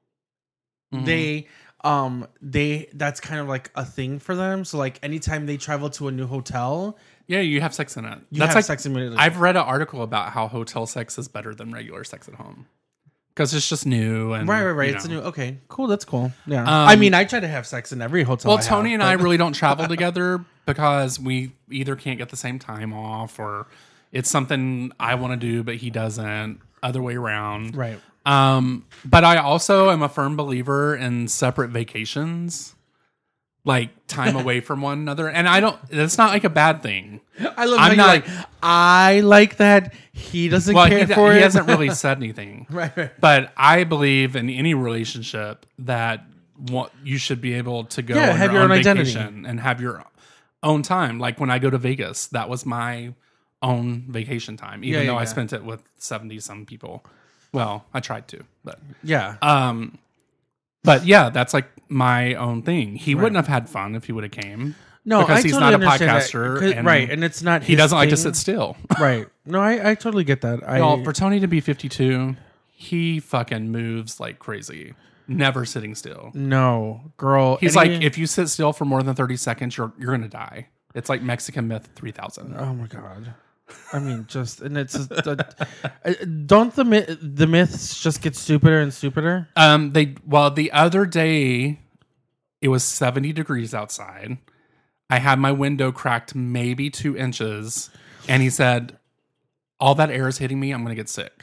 Mhm. they um they that's kind of like a thing for them. So like anytime they travel to a new hotel, Yeah, you have sex in it. you That's have like, sex immediately. I've read an article about how hotel sex is better than regular sex at home. Because it's just new. and Right, right, right. you It's a know. new. Okay, cool. That's cool. Yeah. Um, I mean, I try to have sex in every hotel. Well, I Tony have, and I but- really don't travel together because we either can't get the same time off or it's something I want to do, but he doesn't. Other way around. Right. Um, but I also am a firm believer in separate vacations, like time away from one another. And I don't, that's not like a bad thing. I love I'm how you're not- like, I like that. He doesn't Well, care he, for he it. hasn't really said anything. Right, right. But I believe in any relationship that what you should be able to go Yeah, on have your, your own own identity. vacation and have your own time. Like when I go to Vegas, that was my own vacation time, even Yeah, though yeah, I yeah. spent it with seventy some people. Well, I tried to, but Yeah. um, but yeah, that's like my own thing. He wouldn't have had fun if he would have came. no, because I he's totally not a understand that, podcaster, 'cause- and right? And it's not. He his doesn't like to thing. sit still. Right. No, I, I totally get that. I Y'all, for Tony to be fifty-two, he fucking moves like crazy. Never sitting still. no girl. He's any- like, if you sit still for more than thirty seconds, you're you're gonna die. It's like Mexican myth three thousand. oh my god. I mean, just and it's just, uh, uh, don't the myth, the myths just get stupider and stupider? Um, they well the other day, it was seventy degrees outside. I had my window cracked maybe two inches, and he said, "All that air is hitting me. I'm gonna get sick."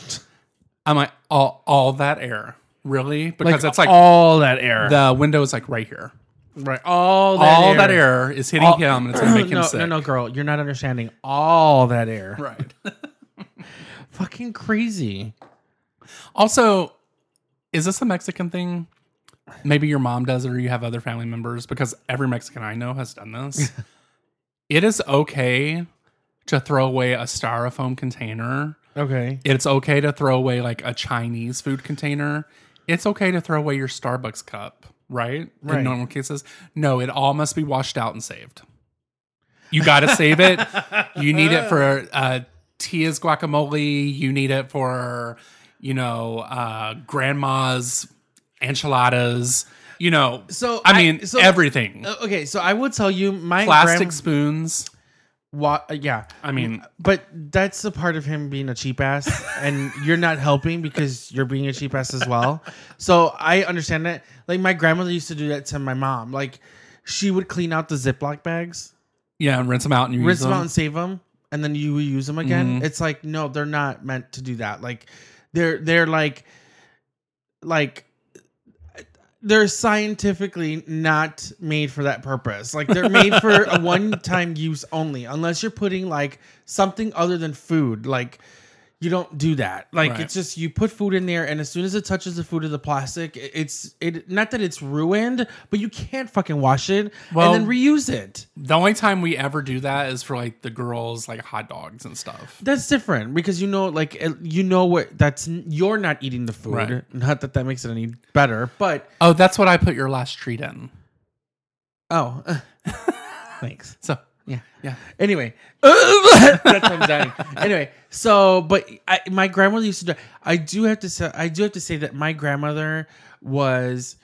I'm like, "All all that air, really?" Because it's like all that air. the window is like right here. right. All that All air. that air is hitting All- him, and it's gonna make him no, sick. no, no, girl. You're not understanding. All that air. Right. Fucking crazy. Also, is this a Mexican thing? Maybe your mom does it or you have other family members, because every Mexican I know has done this. It is okay to throw away a styrofoam container. Okay. It's okay to throw away like a Chinese food container. It's okay to throw away your Starbucks cup, right? Right. In normal cases. No, it all must be washed out and saved. You got to save it. You need it for uh, Tia's guacamole. You need it for, you know, uh, grandma's enchiladas. You know, So, I I- mean, so- everything. Uh, Okay, so I would tell you my Plastic grand- spoons. Wa- uh, yeah, I mean, but that's the part of him being a cheap ass, and you're not helping because you're being a cheap ass as well. So I understand that. Like my grandmother used to do that to my mom. Like she would clean out the Ziploc bags, yeah, rinse them out and you rinse use them them. out and save them, and then you use them again. Mhm. It's like no, they're not meant to do that. Like they're they're like like they're scientifically not made for that purpose. Like they're made for a one-time use only, unless you're putting like something other than food. Like you don't do that. Like Right. it's just you put food in there, and as soon as it touches the food or the plastic, it- it's it. Not that it's ruined, but you can't fucking wash it Well- and then reuse it. The only time we ever do that is for like the girls, like hot dogs and stuff. That's different because you know, like it- you know what that's you're not eating the food. Right. Not that that makes it any better, but Oh, that's what I put your last treat in. oh, thanks. So Yeah. yeah. Anyway, that's what I'm dying. Anyway, so but I, my grandmother used to do. I do have to say. I do have to say that my grandmother was,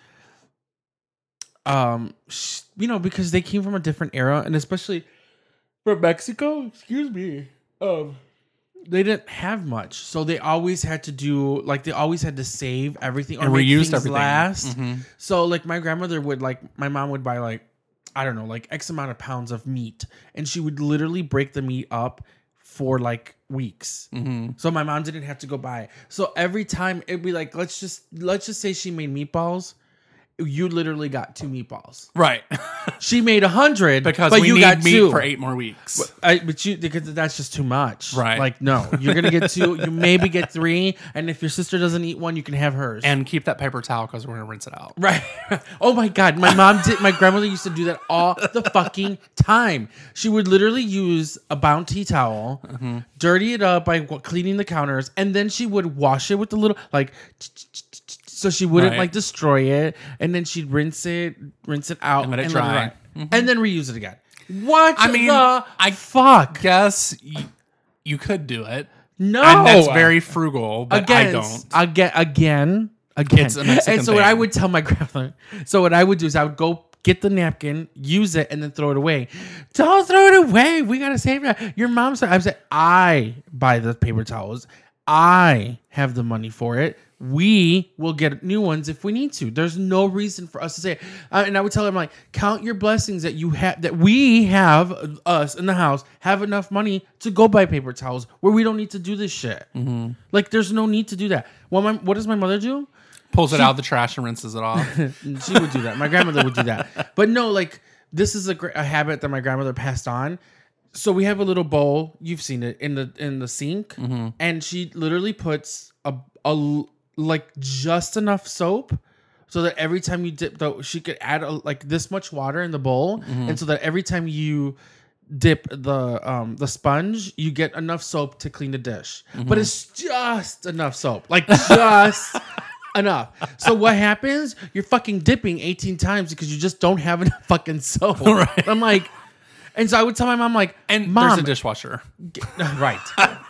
um, sh- you know, because they came from a different era, and especially from Mexico. Excuse me. Um, they didn't have much, so they always had to do like they always had to save everything or And make reused things everything. last. Mhm. So like my grandmother would like my mom would buy like I don't know like X amount of pounds of meat, and she would literally break the meat up for like weeks. Mm-hmm. So my mom didn't have to go buy. So every time it'd be like let's just let's just say she made meatballs. You literally got two meatballs. Right. She made a hundred because but we you need got meat two. for eight more weeks. I, but you because that's just too much. Right. Like no, you're gonna get two. You maybe get three, and if your sister doesn't eat one, you can have hers. And keep that paper towel because we're gonna rinse it out. Right. Oh my God. My mom did. My grandmother used to do that all the fucking time. She would literally use a Bounty towel, Mm-hmm. dirty it up by w- cleaning the counters, and then she would wash it with the little, like, so she wouldn't Right. like destroy it. And then she'd rinse it, rinse it out, And let it dry. Mm-hmm. and then reuse it again. What I mean, the I fuck? guess you, you could do it. No. And that's very frugal, but again, I don't. Again, again, again. It's a Mexican and so what I thing. would tell my grandmother, so what I would do is I would go get the napkin, use it, and then throw it away. Don't throw it away. We gotta save it. Your mom said, I said, I buy the paper towels. I have the money for it. We will get new ones if we need to. There's no reason for us to say it. Uh, and I would tell them like, count your blessings that you have, that we have uh, us in the house have enough money to go buy paper towels where we don't need to do this shit. Mm-hmm. Like, there's no need to do that. Well, my, what does my mother do? Pulls it out of the trash and rinses it off. She would do that. My grandmother would do that. But no, like this is a, gr- a habit that my grandmother passed on. So we have a little bowl. You've seen it in the in the sink, Mm-hmm. and she literally puts a a like just enough soap so that every time you dip, the, she could add a, like this much water in the bowl, Mm-hmm. and so that every time you dip the um the sponge, you get enough soap to clean the dish. Mm-hmm. But it's just enough soap, like just. Enough. So what happens? You're fucking dipping eighteen times because you just don't have enough fucking soap. Right. I'm like, and so I would tell my mom like, And Mom, there's a dishwasher. right?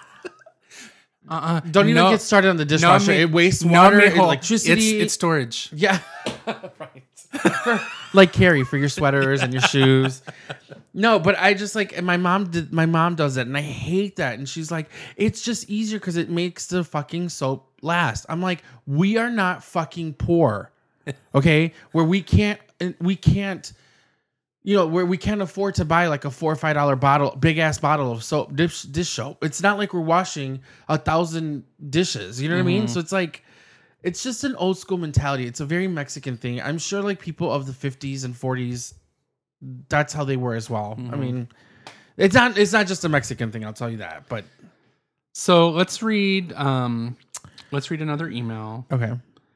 Uh-uh. Don't even No- get started on the dishwasher. mi- it wastes no, water, mijo. electricity. It's, it's storage. yeah, right. For- like Carrie for your sweaters and your shoes. No, but I just like, and my mom did. My mom does it, and I hate that. And she's like, it's just easier because it makes the fucking soap last. I'm like, we are not fucking poor, okay? Where we can't, we can't, you know, where we can't afford to buy like a four or five dollar bottle, big ass bottle of soap, dish, dish soap. It's not like we're washing a thousand dishes. You know what I mean? So it's like. It's just an old school mentality. It's a very Mexican thing. I'm sure like people of the fifties and forties, that's how they were as well. I mean, it's not it's not just a Mexican thing, I'll tell you that. But So let's read. Um, let's read another email. okay.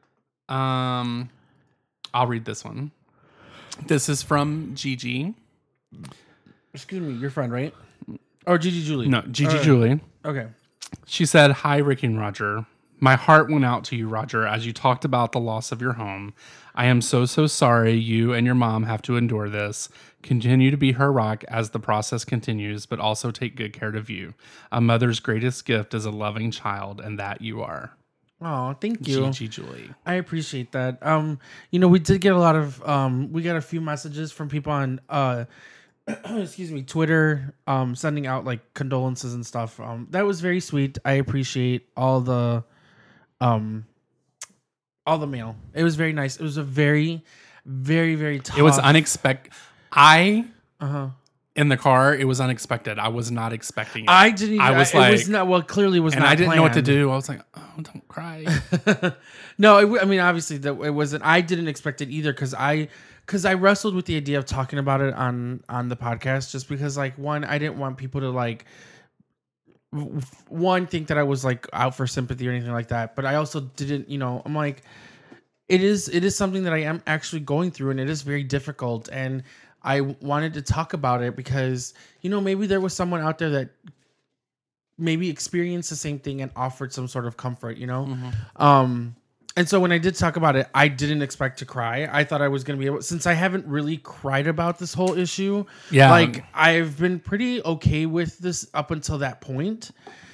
Um, I'll read this one. This is from Gigi. Excuse me, your friend, right? Or Gigi Julie. No, Gigi All right. Julie. Okay. She said, "Hi, Ricky and Roger. My heart went out to you, Roger, as you talked about the loss of your home. I am so, so sorry you and your mom have to endure this. Continue to be her rock as the process continues, but also take good care of you. A mother's greatest gift is a loving child, and that you are." Oh, thank you. Gigi Julie. I appreciate that. Um, you know, we did get a lot of um we got a few messages from people on uh excuse me, Twitter, um, sending out like condolences and stuff. Um, that was very sweet. I appreciate all the um all the mail. It was very nice. It was a very, very, very tough. It was unexpected. I, uh-huh. in the car, it was unexpected. I was not expecting it. I didn't. I was it like, was not well. Clearly, it was and not I didn't know what to planned. do. I was like, oh. don't cry. No, it, w- I mean, obviously, that it wasn't. I didn't expect it either because I, because I wrestled with the idea of talking about it on on the podcast, just because, like, one, I didn't want people to like, w- one, think that I was like out for sympathy or anything like that, but I also didn't, you know, I'm like, it is it is something that I am actually going through, and it is very difficult, and I wanted to talk about it because, you know, maybe there was someone out there that maybe experienced the same thing and offered some sort of comfort, you know? Mm-hmm. Um, and so when I did talk about it, I didn't expect to cry. I thought I was going to be able, since I haven't really cried about this whole issue. Yeah. Like, I've been pretty okay with this up until that point.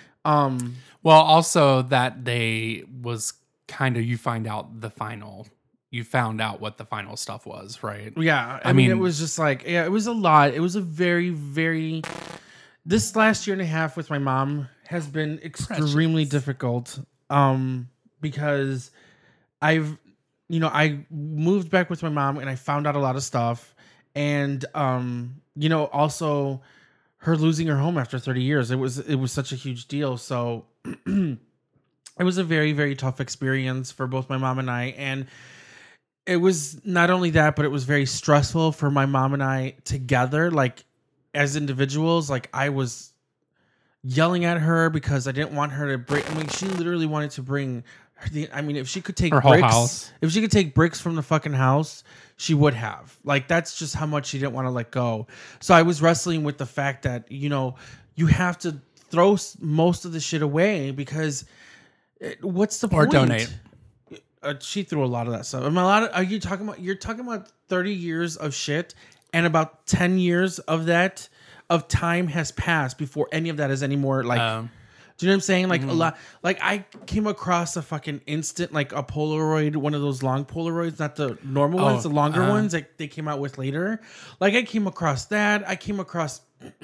Um, well, also that day was kind of, you find out the final, you found out what the final stuff was, right? Yeah. I, I mean, mean- it was just like, yeah, it was a lot. It was a very, very, this last year and a half with my mom has been extremely Precious. difficult. Um, because I've, you know, I moved back with my mom and I found out a lot of stuff. And, um, you know, also her losing her home after thirty years, it was, it was such a huge deal. So it was a very, very tough experience for both my mom and I. And it was not only that, but it was very stressful for my mom and I together. Like, as individuals, like, I was yelling at her because I didn't want her to break. I mean, she literally wanted to bring her the, I mean, if she could take Her whole bricks, house. if she could take bricks from the fucking house, she would have. Like, that's just how much she didn't want to let go. So I was wrestling with the fact that, you know, you have to throw s- most of the shit away because it, what's the Or point? donate. Uh, she threw a lot of that stuff. I mean, a lot of, are you talking about, you're talking about thirty years of shit, and about ten years of that of time has passed before any of that is anymore like, Um, do you know what I'm saying? Like mm-hmm. a lot, like I came across a fucking instant, like a Polaroid, one of those long Polaroids, not the normal Oh, ones, the longer uh-huh. ones that they came out with later. Like I came across that. I came across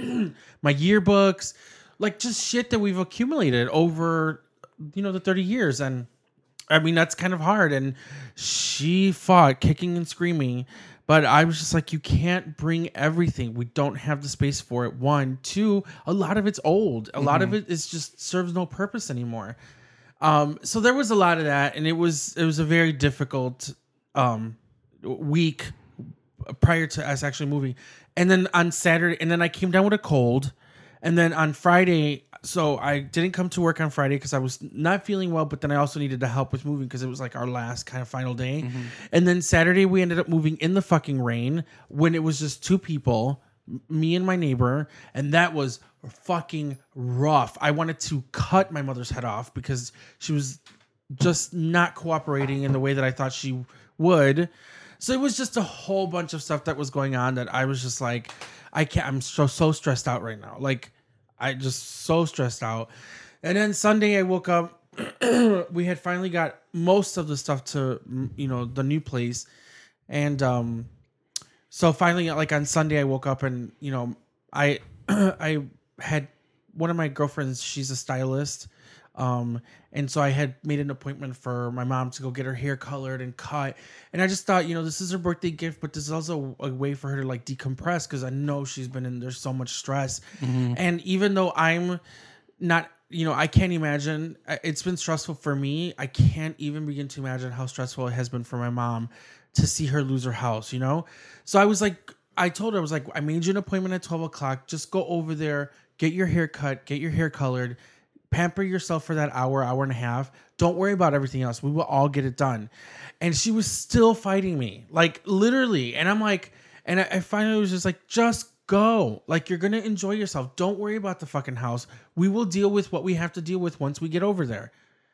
my yearbooks, like just shit that we've accumulated over, you know, the thirty years. And I mean, that's kind of hard. And she fought kicking and screaming. But I was just like, you can't bring everything. We don't have the space for it. One, two, a lot of it's old. A mm-hmm. lot of it is just serves no purpose anymore. Um, so there was a lot of that, and it was it was a very difficult um, week prior to us actually moving. And then on Saturday, and then I came down with a cold, and then on Friday. So I didn't come to work on Friday because I was not feeling well, but then I also needed to help with moving because it was like our last kind of final day. Mm-hmm. And then Saturday we ended up moving in the fucking rain when it was just two people, me and my neighbor, and that was fucking rough. I wanted to cut my mother's head off because she was just not cooperating in the way that I thought she would. So it was just a whole bunch of stuff that was going on that I was just like, I can't, I'm so, so stressed out right now. Like, I just so stressed out. And then Sunday I woke up. We had finally got most of the stuff to, you know, the new place. And um, so finally, like on Sunday, I woke up and, you know, I I had one of my girlfriends, she's a stylist. Um, and so I had made an appointment for my mom to go get her hair colored and cut. And I just thought, you know, this is her birthday gift, but this is also a way for her to like decompress because I know she's been in, there's so much stress. Mm-hmm. And even though I'm not, you know, I can't imagine, it's been stressful for me. I can't even begin to imagine how stressful it has been for my mom to see her lose her house, you know? So I was like, I told her, I was like, I made you an appointment at twelve o'clock. Just go over there, get your hair cut, get your hair colored, pamper yourself for that hour, hour and a half. Don't worry about everything else. We will all get it done. And she was still fighting me, like literally. And I'm like, and I, I finally was just like, just go. Like, you're going to enjoy yourself. Don't worry about the fucking house. We will deal with what we have to deal with once we get over there.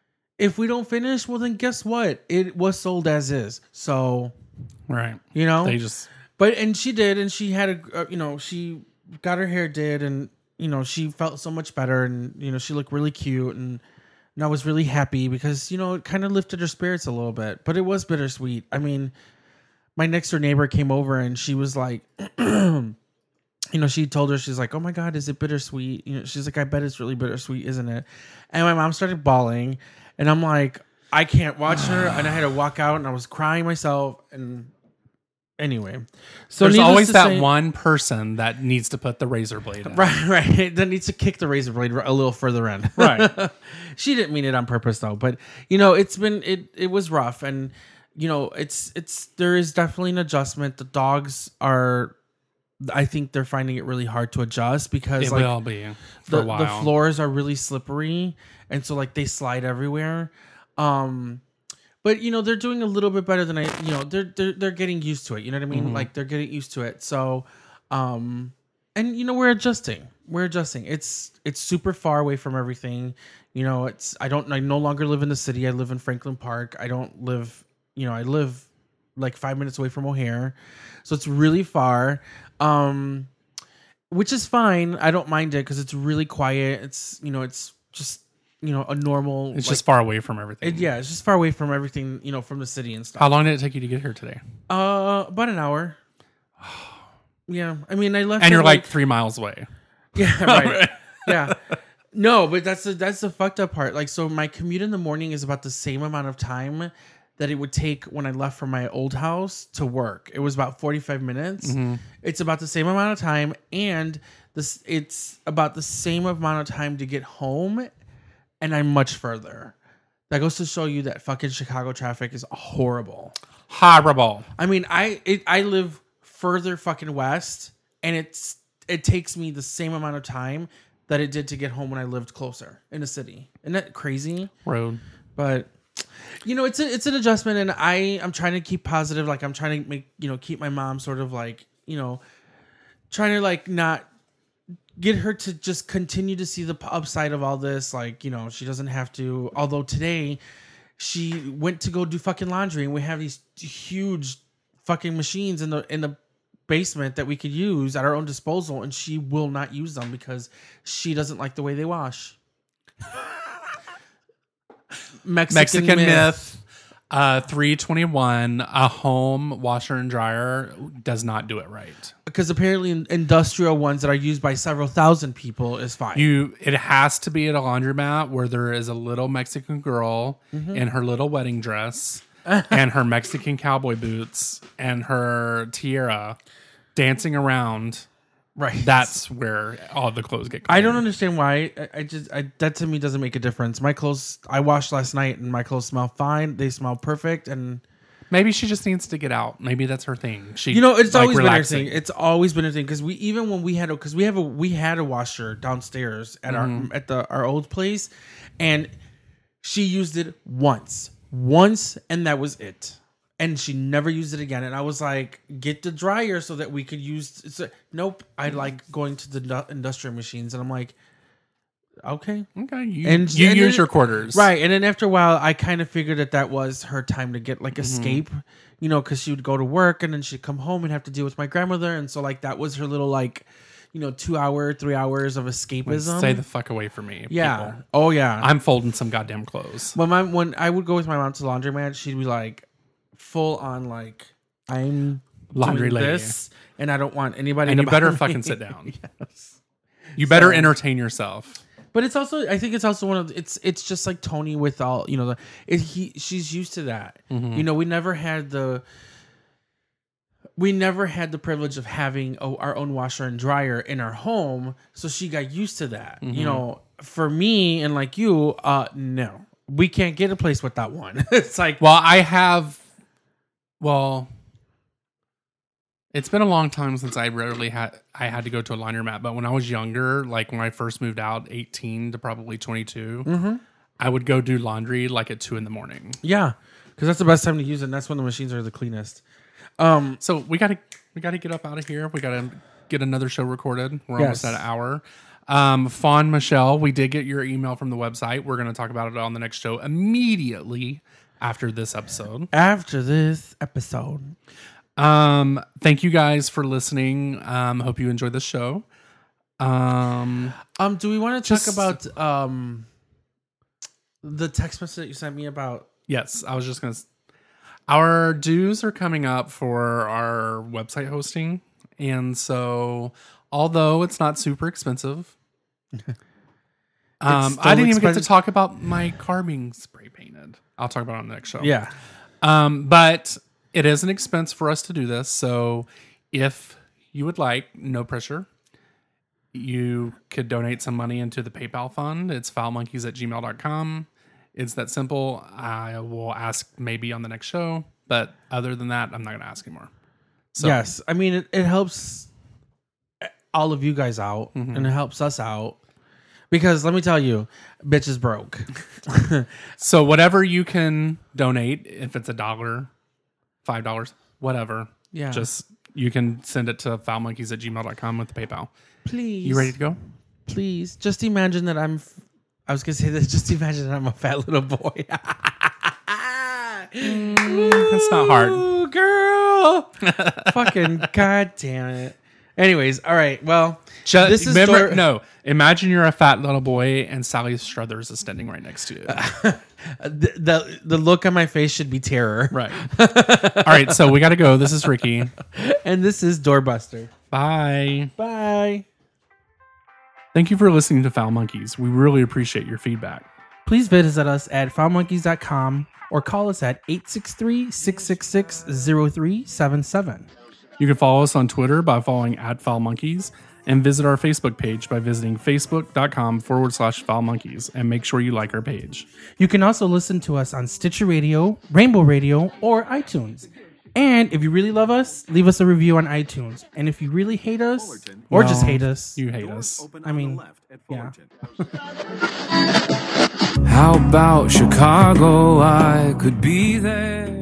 If we don't finish, well, then guess what? It was sold as is. So, right. You know, they just, but, and she did, and she had a, uh, you know, she got her hair did, and, you know, she felt so much better, and, you know, she looked really cute, and, and I was really happy because, you know, it kind of lifted her spirits a little bit, but it was bittersweet. I mean, my next door neighbor came over and she was like, you know, she told her, she's like, oh my God, is it bittersweet? You know, she's like, I bet it's really bittersweet, isn't it? And my mom started bawling, and I'm like, I can't watch her. And I had to walk out, and I was crying myself, and Anyway, so there's needless always to that say- one person that needs to put the razor blade in. Right, right. That needs to kick the razor blade a little further in. Right. She didn't mean it on purpose though, but you know, it's been it it was rough, and you know, it's it's there is definitely an adjustment. The dogs are, I think they're finding it really hard to adjust because It like will be for the, a while. the floors are really slippery, and so like they slide everywhere. Um But you know, they're doing a little bit better than I. You know, they're they're they're getting used to it. You know what I mean? Mm-hmm. Like they're getting used to it. So, um, and you know, we're adjusting. We're adjusting. It's it's super far away from everything. You know, it's I don't I no longer live in the city. I live in Franklin Park. I don't live. You know, I live like five minutes away from O'Hare, so it's really far. Um, which is fine. I don't mind it because it's really quiet. It's you know, it's just. You know, a normal. It's like, just far away from everything. it, yeah, it's just far away from everything. You know, from the city and stuff. How long did it take you to get here today? Uh, about an hour. Yeah, I mean, I left. And at you're like three miles away. yeah, right. Yeah, no, but that's the that's the fucked up part. Like, so my commute in the morning is about the same amount of time that it would take when I left from my old house to work. It was about forty-five minutes. Mm-hmm. It's about the same amount of time, and this it's about the same amount of time to get home. And I'm much further. That goes to show you that fucking Chicago traffic is horrible. Horrible. I mean, I it, I live further fucking west, and it's it takes me the same amount of time that it did to get home when I lived closer in the city. Isn't that crazy? Road. But you know, it's a, it's an adjustment, and I I'm trying to keep positive. Like I'm trying to make you know keep my mom sort of like you know trying to like not. Get her to just continue to see the upside of all this. Like, you know, she doesn't have to, although today she went to go do fucking laundry and we have these huge fucking machines in the, in the basement that we could use at our own disposal. And she will not use them because she doesn't like the way they wash. Mexican, Mexican myth. myth. Uh, three twenty-one. A home washer and dryer does not do it right. Because apparently industrial ones that are used by several thousand people is fine. You, it has to be at a laundromat where there is a little Mexican girl Mm-hmm. in her little wedding dress and her Mexican cowboy boots and her tiara dancing around. right. That's where all the clothes get clean. I don't understand why. I, I just I, that to me doesn't make a difference. My clothes I washed last night and my clothes smell fine. They smell perfect, and Maybe she just needs to get out. Maybe that's her thing. She, you know it's like, always relaxing. been her thing. It's always been her thing because we even when we had a because we have a we had a washer downstairs at Mm-hmm. our at the our old place, and she used it once, once, and that was it. And she never used it again. And I was like, get the dryer so that we could use. It's a, nope. I like going to the du- industrial machines, and I'm like, okay. Okay, you, And- you and use then- your quarters. Right. And then after a while, I kind of figured that that was her time to get like escape, you know, because she would go to work and then she'd come home and have to deal with my grandmother. And so, like, that was her little, like, you know, two hour, three hours of escapism. Stay the fuck away from me. yeah. people. Oh, yeah. I'm folding some goddamn clothes. when, my, when I would go with my mom to the laundromat, she'd be like, full on, like, I'm Laundry doing lady. this and I don't want anybody And to you better bother me. fucking sit down. You better So- entertain yourself. But it's also, I think it's also one of the, it's it's just like Tony with all you know the it, he she's used to that. Mm-hmm. You know, we never had the we never had the privilege of having a, our own washer and dryer in our home, so she got used to that. Mm-hmm. You know, for me and like you, uh, no, we can't get a place without one. It's like Well, I have. Well, it's been a long time since I rarely had I had to go to a laundromat. But when I was younger, like when I first moved out, eighteen to probably twenty-two, Mm-hmm. I would go do laundry like at two in the morning. yeah, because that's the best time to use it. And that's when the machines are the cleanest. Um, So we gotta we gotta get up out of here. We gotta get another show recorded. We're almost Yes. at an hour. Um, Fawn Michelle, we did get your email from the website. We're gonna talk about it on the next show immediately after this episode. after this episode. Um, thank you guys for listening. Um, hope you enjoyed the show. Um, Um, do we want to talk Just- about um the text message that you sent me about? yes, I was just gonna. s- Our dues are coming up for our website hosting, and so although it's not super expensive, um, still I didn't even get to expensive. talk about my car being spray painted. I'll talk about it on the next show. Yeah, Um, but It is an expense for us to do this. So if you would like, no pressure, you could donate some money into the PayPal fund. It's foulmonkeys at gmail dot com. It's that simple. I will ask maybe on the next show, but other than that, I'm not going to ask anymore. So, yes. I mean, it, it helps all of you guys out, Mm-hmm. and it helps us out. Because let me tell you, bitch is broke. So whatever you can donate, if it's a dollar, five dollars, whatever. Yeah. Just, you can send it to foulmonkeys at gmail dot com with the PayPal. Please. You ready to go? Please. Just imagine that I'm, f- I was going to say this, just imagine that I'm a fat little boy. That's not hard. Ooh, girl. Fucking god damn it. Anyways, all right. Well, Just, this is remember, Dor- no. Imagine you're a fat little boy and Sally Struthers is standing right next to you. the, the the look on my face should be terror. Right. All right. So we got to go. This is Ricky. And this is Doorbuster. Bye. Bye. Thank you for listening to Foul Monkeys. We really appreciate your feedback. Please visit us at foul monkeys dot com or call us at eight six three, six six six, zero three seven seven. You can follow us on Twitter by following at Foul Monkeys and visit our Facebook page by visiting facebook.com forward slash Foul Monkeys and make sure you like our page. You can also listen to us on Stitcher Radio, Rainbow Radio, or iTunes. And if you really love us, leave us a review on iTunes. And if you really hate us, or just Well, hate us, You hate Doors us. open I on mean, the left at yeah. Fullerton. How about Chicago? I could be there.